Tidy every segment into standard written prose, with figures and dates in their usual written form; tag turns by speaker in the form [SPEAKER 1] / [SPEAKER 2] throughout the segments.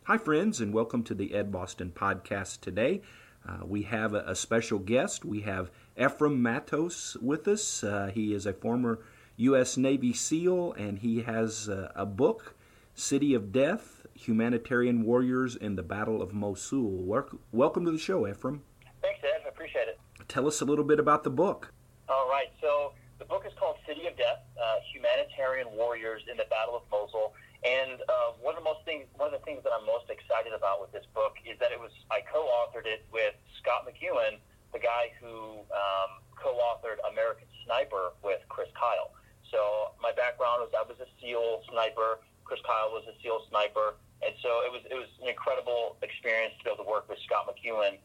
[SPEAKER 1] Hi, friends, and welcome to the Ed Boston podcast today. We have a special guest. We have Ephraim Matos with us. He is a former U.S. Navy SEAL, and he has a book, City of Death, Humanitarian Warriors in the Battle of Mosul. Welcome to the show, Ephraim.
[SPEAKER 2] Thanks, Ed. I appreciate it.
[SPEAKER 1] Tell us a little bit about the book.
[SPEAKER 2] All right. So the book is called City of Death, Humanitarian Warriors in the Battle of Mosul. And one of the things that I'm most excited about with this book is that I co-authored it with Scott McEwen, the guy who co-authored American Sniper with Chris Kyle. So my background was I was a SEAL sniper. Chris Kyle was a SEAL sniper, and so it was an incredible experience to be able to work with Scott McEwen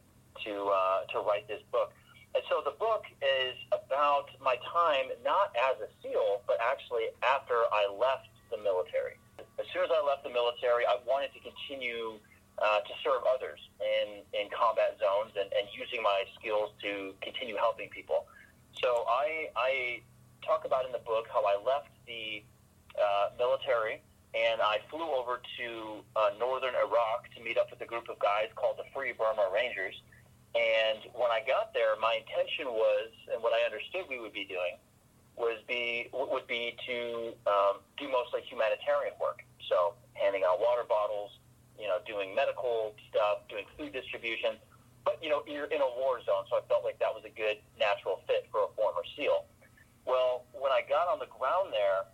[SPEAKER 2] to write this book. And so the book is about my time not as a SEAL, but actually after I left the military. As soon as I left the military, I wanted to continue to serve others in combat zones and using my skills to continue helping people. So I talk about in the book how I left the military and I flew over to northern Iraq to meet up with a group of guys called the Free Burma Rangers. And when I got there, my intention was, and what I understood we would be doing, would be to do mostly humanitarian work. So handing out water bottles, doing medical stuff, doing food distribution. But, you're in a war zone, so I felt like that was a good natural fit for a former SEAL. Well, when I got on the ground there,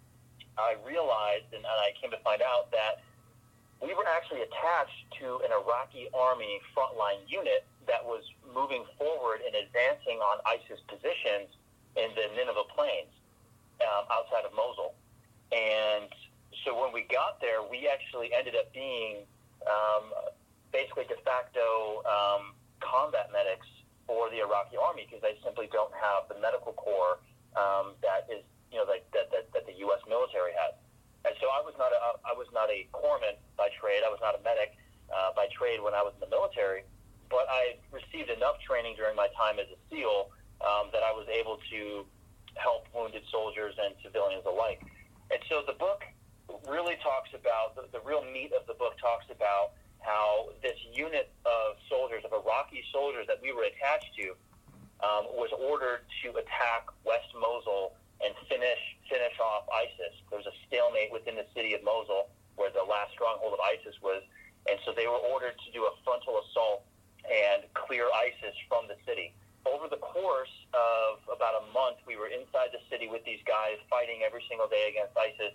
[SPEAKER 2] I realized, and I came to find out, that we were actually attached to an Iraqi army frontline unit that was moving forward and advancing on ISIS positions in the Nineveh Plains outside of Mosul. And so when we got there, we actually ended up being basically de facto combat medics for the Iraqi army because they simply don't have the medical corps that is, that the U.S. military has. And so I was not a corpsman by trade. I was not a medic by trade when I was in the military, but I received enough training during my time as a SEAL that I was able to help wounded soldiers and civilians alike. And so the book really talks about, the real meat of the book talks about how this unit of soldiers, of Iraqi soldiers that we were attached to, was ordered to attack West Mosul and finish off ISIS. There was a stalemate within the city of Mosul where the last stronghold of ISIS was, and so they were ordered to do a frontal assault and clear ISIS from the city. Over the course of about a month, we were inside the city with these guys fighting every single day against ISIS,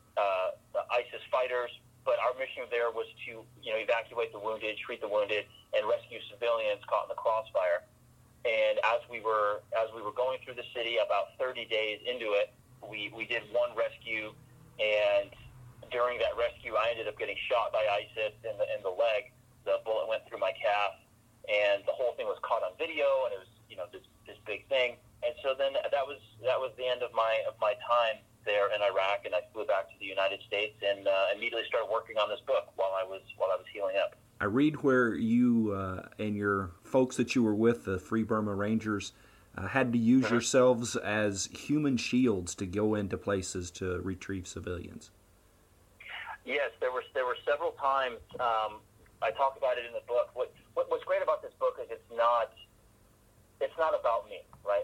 [SPEAKER 2] the ISIS fighters. But our mission there was to, evacuate the wounded, treat the wounded, and rescue civilians caught in the crossfire. And as we were going through the city, about 30 days into it, we did one rescue, and during that rescue, I ended up getting shot by ISIS in the leg. The bullet went through my calf, and the whole thing was caught on video, and it was this big thing. And so then that was the end of my time there in Iraq, and I flew back to the United States and immediately started working on this book while I was healing up.
[SPEAKER 1] I read where you and your folks that you were with, the Free Burma Rangers, had to use yourselves as human shields to go into places to retrieve civilians.
[SPEAKER 2] Yes, there were several times. I talk about it in the book. What's great about this book is it's not about me, right?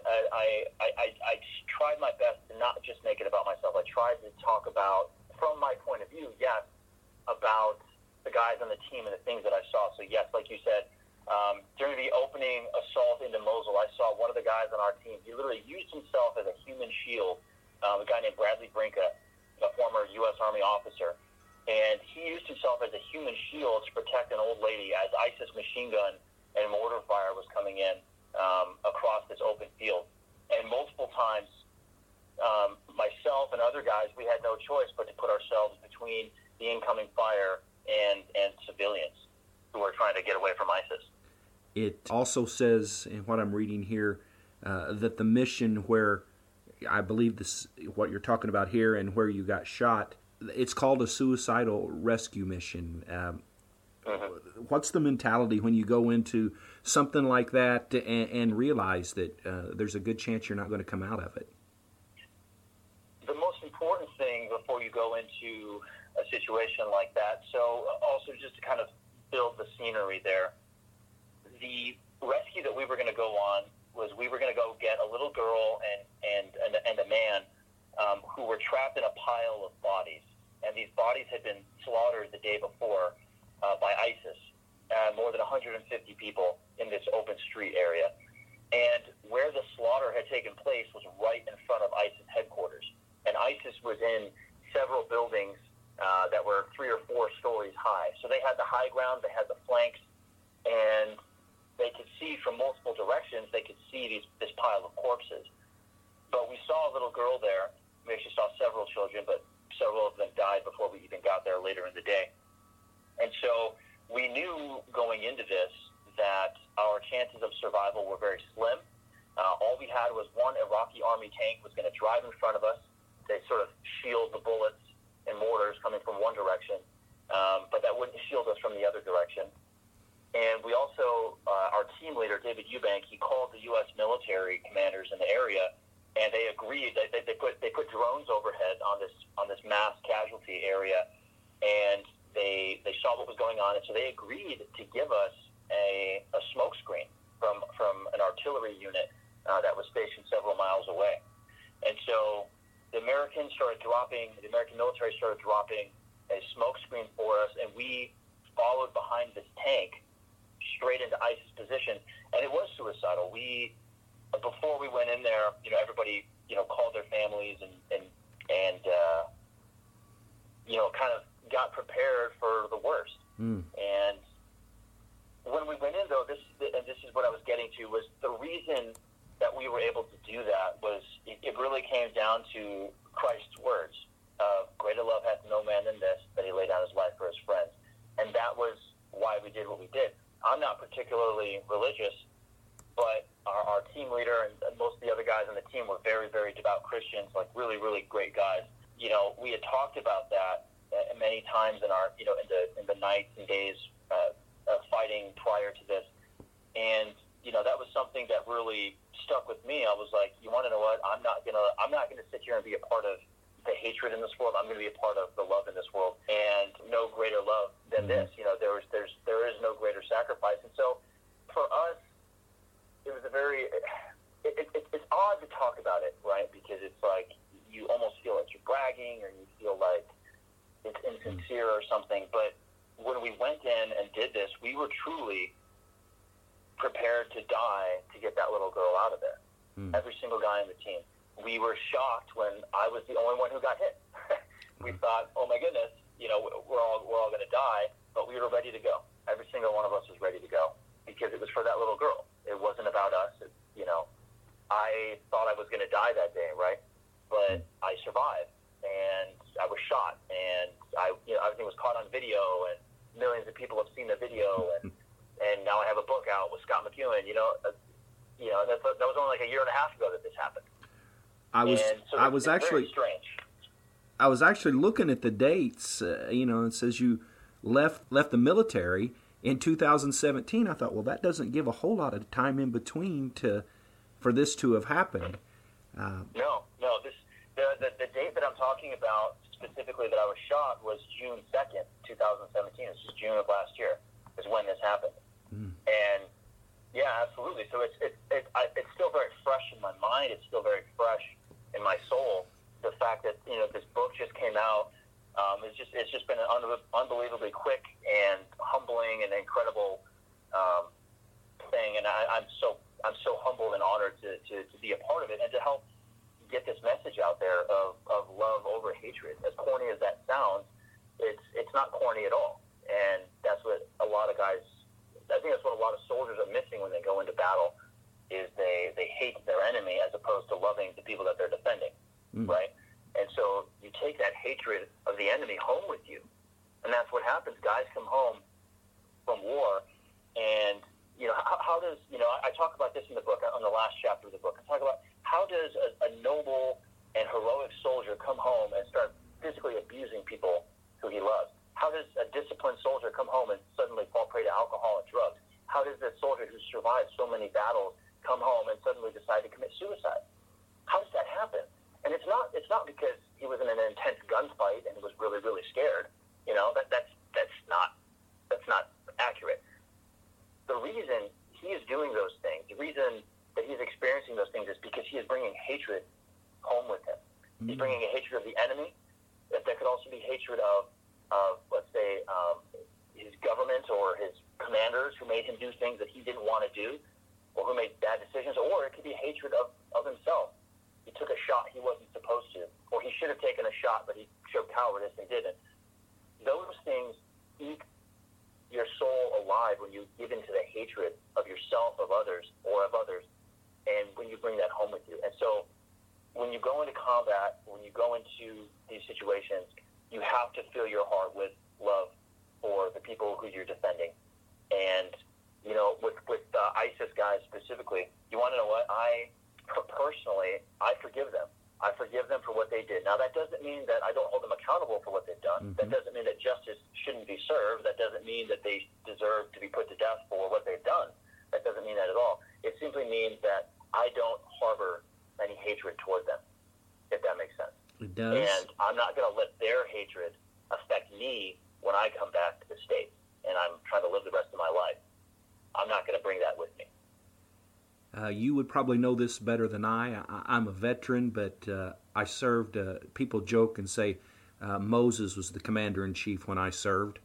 [SPEAKER 2] I tried my best to not just make it about myself. I tried to talk about, from my point of view, yes, about the guys on the team and the things that I saw. So yes, like you said, during the opening assault into Mosul, I saw one of the guys on our team. He literally used himself as a human shield, a guy named Bradley Brinka, a former U.S. Army officer. And he used himself as a human shield to protect an old lady as ISIS machine gun and mortar fire was coming in across this open field. And multiple times, myself and other guys, we had no choice but to put ourselves between the incoming fire and civilians who were trying to get away from ISIS.
[SPEAKER 1] It also says, in what I'm reading here, that the mission where, I believe this, what you're talking about here, and where you got shot, it's called a suicidal rescue mission. What's the mentality when you go into something like that and realize that there's a good chance you're not going to come out of it?
[SPEAKER 2] The most important thing before you go into a situation like that, so also just to military there. The rescue that we were going to go on was we were going to go get a little girl and a man who were trapped in a pile of bodies. And these bodies had been slaughtered the day before by ISIS. More than 150 people in this open street area. And where the slaughter had taken place was right in front of ISIS headquarters. And ISIS was in several buildings that were 3 or 4 stories high. So they had the high ground, they had the flanks, and they could see from multiple directions, they could see this pile of corpses. But we saw a little girl there. We actually saw several children, but several of them died before we even got there later in the day. And so we knew going into this that our chances of survival were very slim. All we had was one Iraqi army tank was going to drive in front of us. They sort of shield the bullets and mortars coming from one direction, but that wouldn't shield us from the other direction. And we also, our team leader, David Eubank, he called the U.S. military commanders in the area, and they agreed that they put drones overhead on this mass casualty area, and they saw what was going on, and so they agreed to give us a smoke screen from an artillery unit that was stationed several miles away. And so the American military started dropping a smoke screen for us, and we followed behind this tank straight into ISIS position, and it was suicidal. Before we went in there, everybody, called their families and kind of got prepared for the worst. And when we went in, though, this is what I was getting to, was the reason that we were able to do that was it really came down to Christ's words of greater love hath no man than this, that he laid down his life for his friends. And that was why we did what we did. I'm not particularly religious, but our team leader and most of the other guys on the team were very, very devout Christians, like really, really great guys. We had talked about that many times in our, in the nights and days of fighting prior to this. And, that was something that really stuck with me. I was like, you want to know what? I'm not gonna sit here and be a part of the hatred in this world. I'm going to be a part of the love in this world, and no greater love than this. There is no greater sacrifice. And so, for us, it was it's odd to talk about it, right? Because it's like you almost feel like you're bragging, or you feel like it's insincere or something. But when we went in and did this, we were truly prepared to die to get that little girl out of there. Every single guy on the team. We were shocked when I was the only one who got hit. We thought, oh my goodness, we're all going to die, but we were ready to go. Every single one of us was ready to go because it was for that little girl. It wasn't about us. I thought I was going to die that day, right? But I survived, and I was shot, and everything was caught on video, and millions of people have seen the video, and now I have a book out with Scott McEwen. That was only like a year and a half ago that this happened.
[SPEAKER 1] I was actually looking at the dates. It says you left the military in 2017. I thought, well, that doesn't give a whole lot of time in between for this to have happened.
[SPEAKER 2] No. The date that I'm talking about specifically that I was shot was June 2nd, 2017. It's just June of last year is when this happened. And yeah, absolutely. So it's still very fresh in my mind. It's still very fresh in my soul. The fact that this book just came out, it's just been an unbelievably quick and humbling and incredible thing. And I'm so humbled and honored to be a part of it and to help get this message out there of love over hatred. As corny as that sounds, it's not corny at all. And that's what a lot of guys. I think that's what a lot of soldiers are missing when they go into battle, is they hate their enemy as opposed to loving the people that they're defending, right? And so you take that hatred of the enemy home with you, and that's what happens. Guys come home from war, and how does I talk about this in the book, on the last chapter of the book. I talk about how does a noble and heroic soldier come home and start physically abusing people who he loves? How does a disciplined soldier come home and suddenly fall prey to alcohol and drugs? How does this soldier who survived so many battles come home and suddenly decide to commit suicide? How does that happen? And it's not because he was in an intense gunfight and was really, really scared. That's not accurate. hatred home with him. He's bringing a hatred of the enemy. That there could also be hatred of let's say, his government or his commanders who made him do things that he didn't want to do, or who made bad decisions, or it could be hatred of himself. He took a shot he wasn't supposed to, or he should have taken a shot, but he showed cowardice and didn't. Those things eat your soul alive when you give into the hatred of yourself, of others, and when you bring that home with you. And so when you go into combat, when you go into these situations, you have to fill your heart with love for the people who you're defending. And, with ISIS guys specifically, you want to know what? Personally, I forgive them. I forgive them for what they did. Now, that doesn't mean that I don't hold them accountable for what they've done. That doesn't mean that justice shouldn't be served. That doesn't mean that they deserve to be put to death for what they've done. That doesn't mean that at all. It simply means that I don't harbor any hatred toward them, if that makes sense.
[SPEAKER 1] It does.
[SPEAKER 2] And I'm not going to let their hatred affect me when I come back to the States and I'm trying to live the rest of my life. I'm not going to bring that with me.
[SPEAKER 1] You would probably know this better than I'm a veteran, but I served. People joke and say Moses was the commander-in-chief when I served.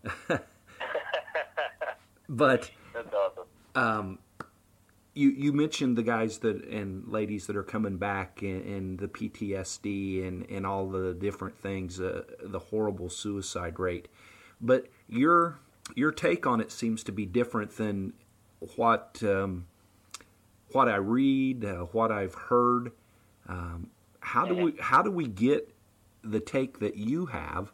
[SPEAKER 1] But
[SPEAKER 2] that's awesome.
[SPEAKER 1] You mentioned the guys and ladies that are coming back and the PTSD and all the different things, the horrible suicide rate. But your take on it seems to be different than what I read, what I've heard. How do we get the take that you have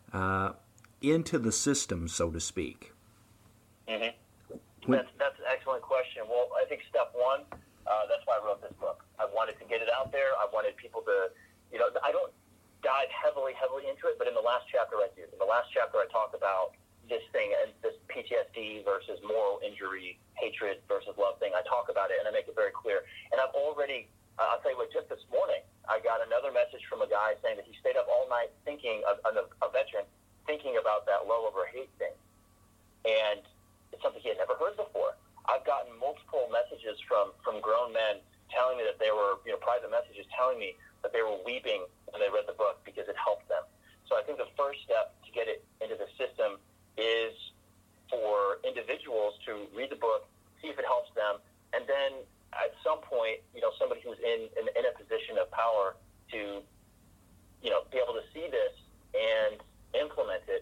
[SPEAKER 1] into the system, so to speak?
[SPEAKER 2] Mm-hmm. That's an excellent question. Well, I think step one, that's why I wrote this book. I wanted to get it out there. I wanted people to, I don't dive heavily into it, but in the last chapter I do. In the last chapter I talk about this thing, and this PTSD versus moral injury, hatred versus love thing. I talk about it, and I make it very clear. And I've already, I'll tell you what, just this morning, I got another message from a guy saying that he stayed up all night thinking, a veteran, thinking about that love over hate thing. And it's something he had never heard before. I've gotten multiple messages from grown men telling me that they were, private messages telling me that they were weeping when they read the book because it helped them. So I think the first step to get it into the system is for individuals to read the book, see if it helps them, and then at some point, somebody who's in a position of power to, be able to see this and implement it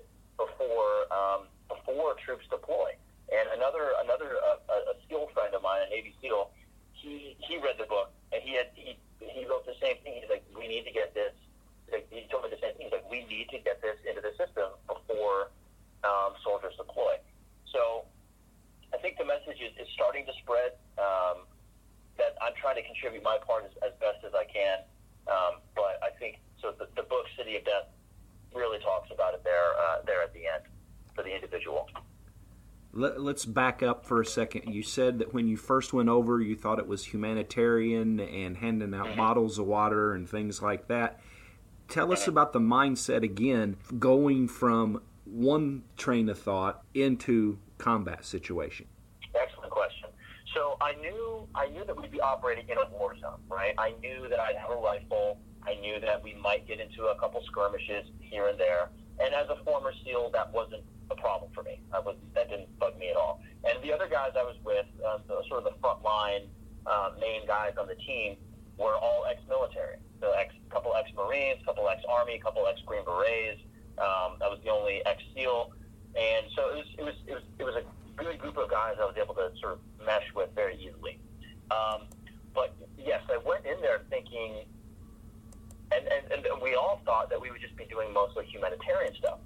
[SPEAKER 2] before troops deploy. And another SEAL friend of mine, a Navy SEAL, he read the book and he wrote the same thing. He's like, we need to get this. He told me the same thing. He's like, we need to get this into the system before soldiers deploy. So I think the message is starting to spread. That I'm trying to contribute my part as best as I can. But I think so. The book City of Death really talks about it there at the end for the individual.
[SPEAKER 1] Let's back up for a second. You said that when you first went over, you thought it was humanitarian and handing out bottles of water and things like that. Tell us about the mindset again, going from one train of thought into combat situation.
[SPEAKER 2] Excellent question. So I knew that we'd be operating in a war zone, right? I knew that I'd have a rifle. I knew that we might get into a couple skirmishes here and there. And as a former SEAL, that wasn't a problem for me. That didn't bug me at all. And the other guys I was with, sort of the frontline main guys on the team, were all ex-military. So couple ex-Marines, couple ex-Army, couple ex-Green Berets. I was the only ex-SEAL, and so it was a good group of guys I was able to sort of mesh with very easily. But yes, I went in there thinking, and we all thought that we would just be doing mostly humanitarian stuff.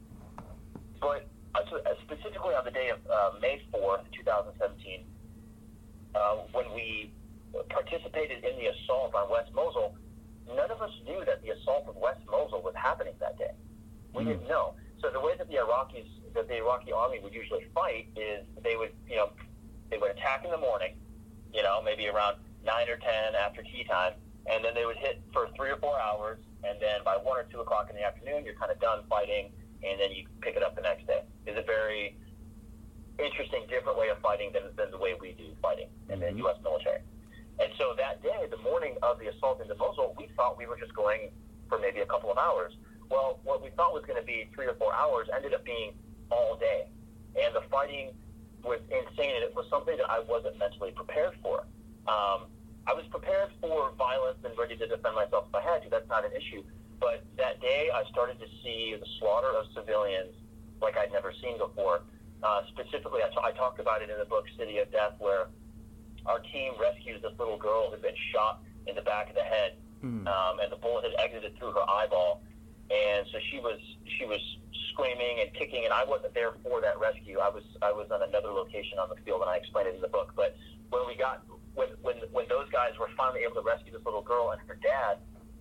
[SPEAKER 2] But specifically on the day of May 4th, 2017, when we participated in the assault on West Mosul, none of us knew that the assault of West Mosul was happening that day. We didn't know. So the way that the Iraqi army would usually fight is they would attack in the morning, maybe around 9 or 10 after tea time, and then they would hit for 3 or 4 hours, and then by 1 or 2 o'clock in the afternoon, you're kind of done fighting, and then you pick it up the next day. It's a very interesting, different way of fighting than the way we do fighting in the U.S. military. And so that day, the morning of the assault into Mosul, we thought we were just going for maybe a couple of hours. Well, what we thought was going to be 3 or 4 hours ended up being all day. And the fighting was insane, and it was something that I wasn't mentally prepared for. I was prepared for violence and ready to defend myself if I had to. That's not an issue. But that day, I started to see the slaughter of civilians like I'd never seen before. Specifically, I talked about it in the book City of Death, where our team rescues this little girl who'd been shot in the back of the head, and the bullet had exited through her eyeball. And so she was screaming and kicking, and I wasn't there for that rescue. I was on another location on the field, and I explained it in the book. But when those guys were finally able to rescue this little girl and her dad,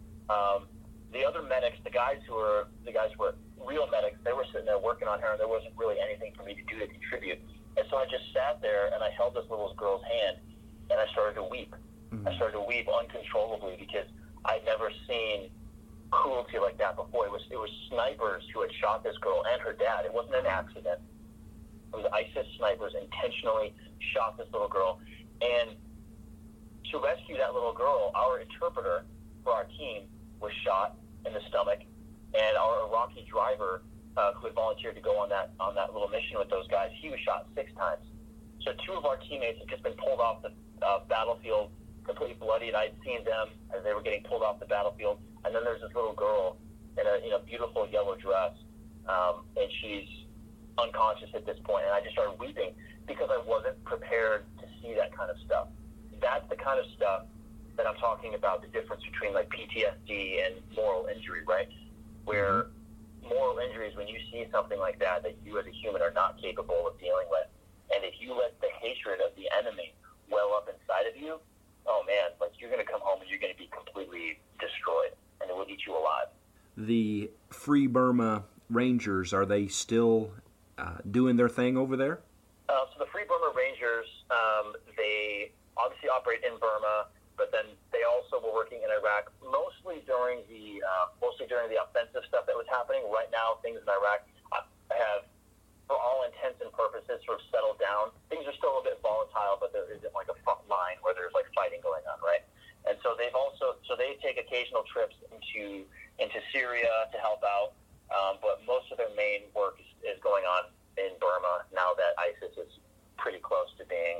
[SPEAKER 2] the other medics, the guys who were real medics, they were sitting there working on her, and there wasn't really anything for me to do to contribute. And so I just sat there, and I held this little girl's hand, and I started to weep. I started to weep uncontrollably because I'd never seen cruelty like that before. It was snipers who had shot this girl and her dad. It wasn't an accident. It was ISIS snipers intentionally shot this little girl. And to rescue that little girl, our interpreter for our team was shot in the stomach, and our Iraqi driver who had volunteered to go on that little mission with those guys, he was shot 6 times. So 2 of our teammates had just been pulled off the battlefield, completely bloody, and I'd seen them as they were getting pulled off the battlefield. And then there's this little girl in a beautiful yellow dress, and she's unconscious at this point. And I just started weeping because I wasn't prepared to see that kind of stuff. That's the kind of stuff that I'm talking about, the difference between like PTSD and moral injury, right? Where moral injury is when you see something like that you as a human are not capable of dealing with. And if you let the hatred of the enemy well up inside of you, oh man, like you're going to come home and you're going to be completely destroyed, and it will eat you alive.
[SPEAKER 1] The Free Burma Rangers, are they still doing their thing over there?
[SPEAKER 2] So the Free Burma Rangers, they obviously operate in Burma, but then they also were working in Iraq, mostly during the offensive stuff that was happening. Right now, things in Iraq have, for all intents and purposes, sort of settled down. Things are still a bit volatile, but there isn't like a front line where there's like fighting going on, right? And so they take occasional trips into Syria to help out, but most of their main work is going on in Burma now that ISIS is pretty close to being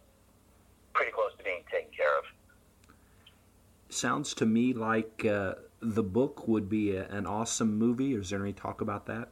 [SPEAKER 2] taken care of.
[SPEAKER 1] Sounds to me like the book would be an awesome movie. Is there any talk about that?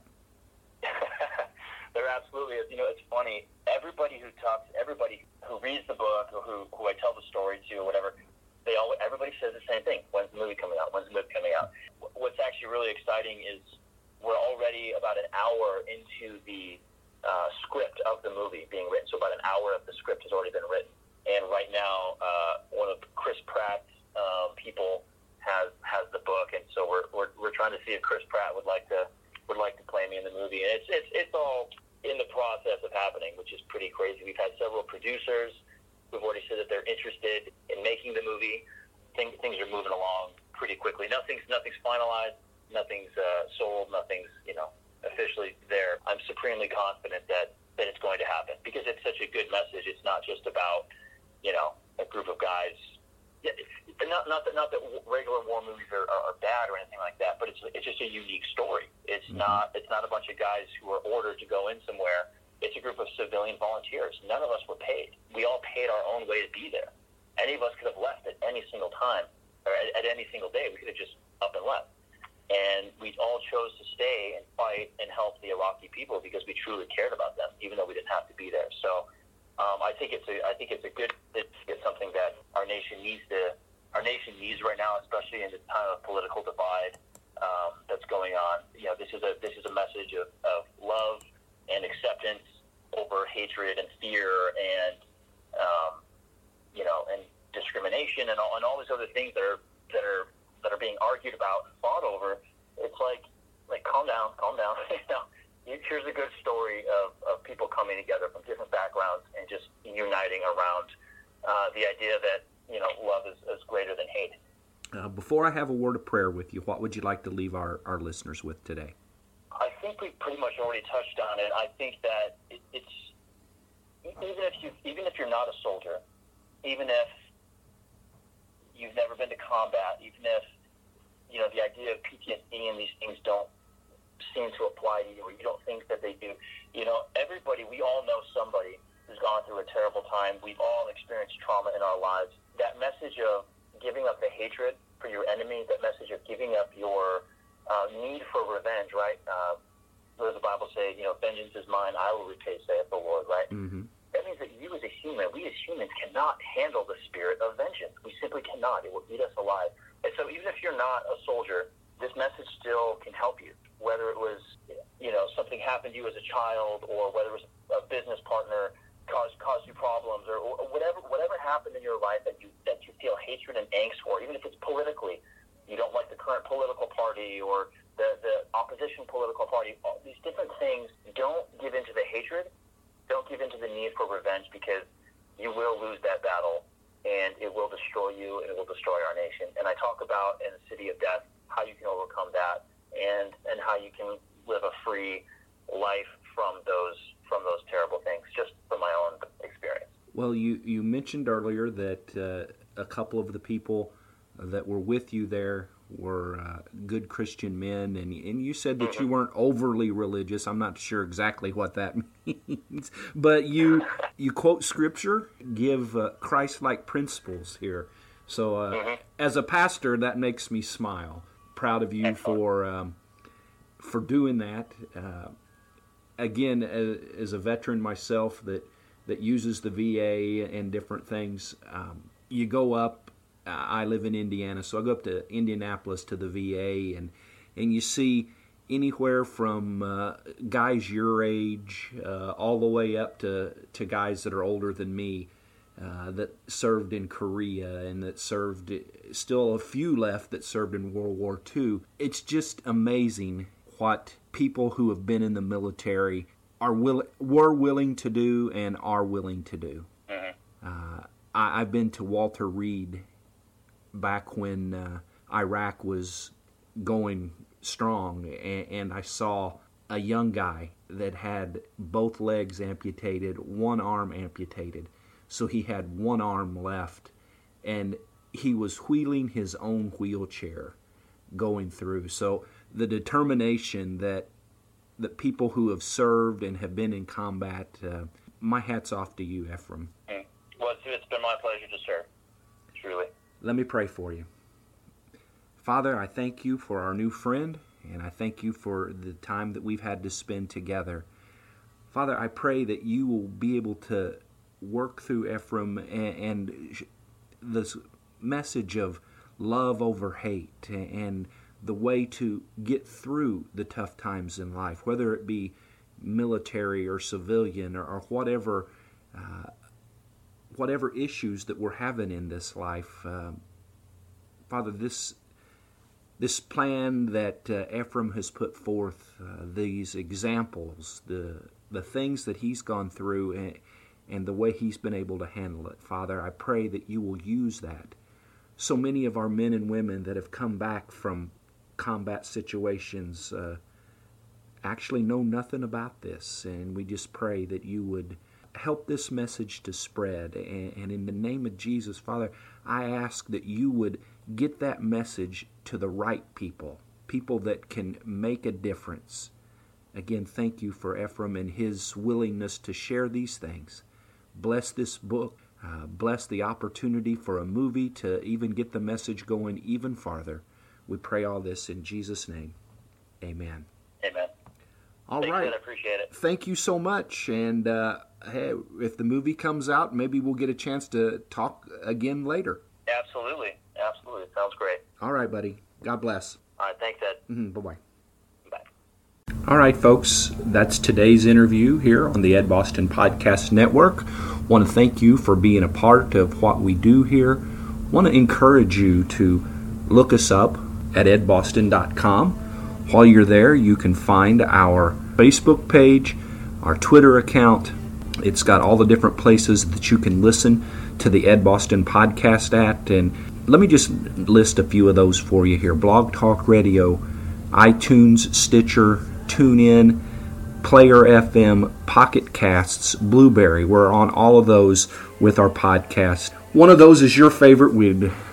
[SPEAKER 2] There absolutely is. It's funny. Everybody who reads the book or who I tell the story to or whatever, everybody says the same thing. When's the movie coming out? What's actually really exciting is we're already about an hour into the script of the movie being written. So about an hour of the script has already been written. And right now, one of Chris Pratt's people has the book, and so we're trying to see if Chris Pratt would like to play me in the movie. And it's all in the process of happening, which is pretty crazy. We've had several producers who've already said that they're interested in making the movie. Things are moving along pretty quickly. Nothing's finalized. Nothing's sold. Nothing's officially there. I'm supremely confident that it's going to happen because it's such a good message. It's not just about a group of guys. Not that regular war movies are bad or anything like that, but it's just a unique story. It's not a bunch of guys who are ordered to go in somewhere. It's a group of civilian volunteers. None of us were paid. We all paid our own way to be there. Any of us could have left at any single time or at any single day. We could have just up and left. And we all chose to stay and fight and help the Iraqi people because we truly cared about them, even though we didn't have to be there. So I think it's something that our nation needs right now, especially in this time of political divide that's going on. This is a message of love and acceptance over hatred and fear and and discrimination and all these other things that are being argued about and fought over. It's like calm down. Here's a good story of people coming together from different backgrounds and just uniting around the idea that love is greater than hate.
[SPEAKER 1] Before I have a word of prayer with you, what would you like to leave our listeners with today?
[SPEAKER 2] I think we've pretty much already touched on it. I think that it's even if you're not a soldier, even if you've never been to combat, even if, the idea of PTSD and these things don't seem to apply to you, or you don't think that they do. Everybody, we all know somebody who's gone through a terrible time. We've all experienced trauma in our lives. That message of giving up the hatred for your enemy, that message of giving up your need for revenge, right? What does the Bible say? Vengeance is mine, I will repay, saith the Lord, right?
[SPEAKER 1] Mm-hmm.
[SPEAKER 2] That means that we as humans cannot handle the spirit of vengeance. We simply cannot. It will eat us alive. And so even if you're not a soldier, this message still can help you. Whether it was, something happened to you as a child, or whether it was a business partner caused you problems, or whatever happened in your life that you feel hatred and angst for, even if it's politically, you don't like the current political party or the opposition political party, all these different things. Don't give into the hatred. Don't give into the need for revenge, because you will lose that battle, and it will destroy you, and it will destroy our nation. And I talk about in the City of Death how you can overcome that, and how you can live a free life from those terrible things, just from my own experience.
[SPEAKER 1] Well, you mentioned earlier that a couple of the people that were with you there were good Christian men, and you said that you weren't overly religious. I'm not sure exactly what that means, but you quote Scripture, give Christ-like principles here. So as a pastor, that makes me smile. Proud of you for doing that. Again, as a veteran myself that uses the VA and different things, you go up. I live in Indiana, so I go up to Indianapolis to the VA, and you see anywhere from guys your age all the way up to guys that are older than me that served in Korea, and that served, still a few left that served in World War II. It's just amazing what people who have been in the military were willing to do and are willing to do. I've been to Walter Reed back when Iraq was going strong, and I saw a young guy that had both legs amputated, one arm amputated, so he had one arm left, and he was wheeling his own wheelchair going through. So the determination that people who have served and have been in combat, my hat's off to you, Ephraim.
[SPEAKER 2] Well, it's been my pleasure to serve, truly.
[SPEAKER 1] Let me pray for you. Father, I thank you for our new friend, and I thank you for the time that we've had to spend together. Father, I pray that you will be able to work through Ephraim and this message of love over hate, and the way to get through the tough times in life, whether it be military or civilian or whatever issues that we're having in this life. Father, this plan that Ephraim has put forth, these examples, the things that he's gone through, and the way he's been able to handle it, Father, I pray that you will use that. So many of our men and women that have come back from combat situations actually know nothing about this, and we just pray that you would help this message to spread. And in the name of Jesus, Father, I ask that you would get that message to the right people that can make a difference. Again, thank you for Ephraim and his willingness to share these things. Bless this book. Bless the opportunity for a movie to even get the message going even farther. We pray all this in Jesus' name. Amen.
[SPEAKER 2] Amen.
[SPEAKER 1] All
[SPEAKER 2] Thanks,
[SPEAKER 1] right.
[SPEAKER 2] I appreciate it.
[SPEAKER 1] Thank you so much. And hey, if the movie comes out, maybe we'll get a chance to talk again later.
[SPEAKER 2] Absolutely. Sounds great.
[SPEAKER 1] All right, buddy. God bless.
[SPEAKER 2] All right. Thanks, Ed.
[SPEAKER 1] Bye-bye.
[SPEAKER 2] Bye.
[SPEAKER 1] All right, folks. That's today's interview here on the Ed Boston Podcast Network. Want to thank you for being a part of what we do here. Want to encourage you to look us up at edboston.com. While you're there, you can find our Facebook page, our Twitter account. It's got all the different places that you can listen to the Ed Boston Podcast at. And let me just list a few of those for you here. Blog Talk Radio, iTunes, Stitcher, TuneIn, Player FM, Pocket Casts, Blueberry. We're on all of those with our podcast. One of those is your favorite. We'd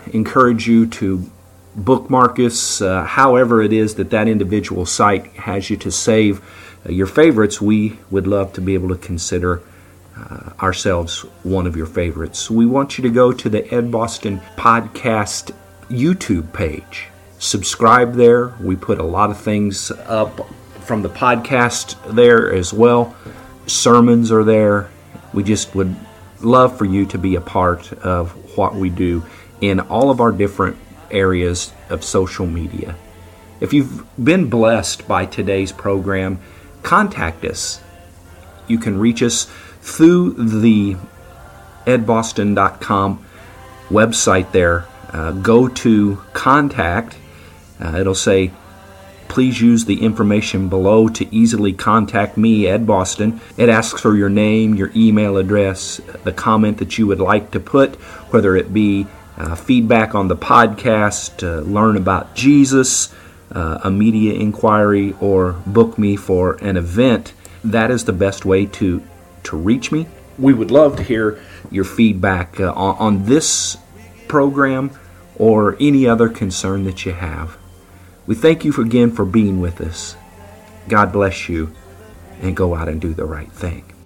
[SPEAKER 1] encourage you to bookmark us, however it is that individual site has you to save your favorites. We would love to be able to consider ourselves one of your favorites. We want you to go to the Ed Boston Podcast YouTube page. Subscribe there. We put a lot of things up from the podcast there as well. Sermons are there. We just would love for you to be a part of what we do in all of our different areas of social media. If you've been blessed by today's program, contact us. You can reach us through the edboston.com website there. Go to contact. It'll say, please use the information below to easily contact me, Ed Boston. It asks for your name, your email address, the comment that you would like to put, whether it be feedback on the podcast, learn about Jesus, a media inquiry, or book me for an event. That is the best way to reach me. We would love to hear your feedback on this program or any other concern that you have. We thank you again for being with us. God bless you, and go out and do the right thing.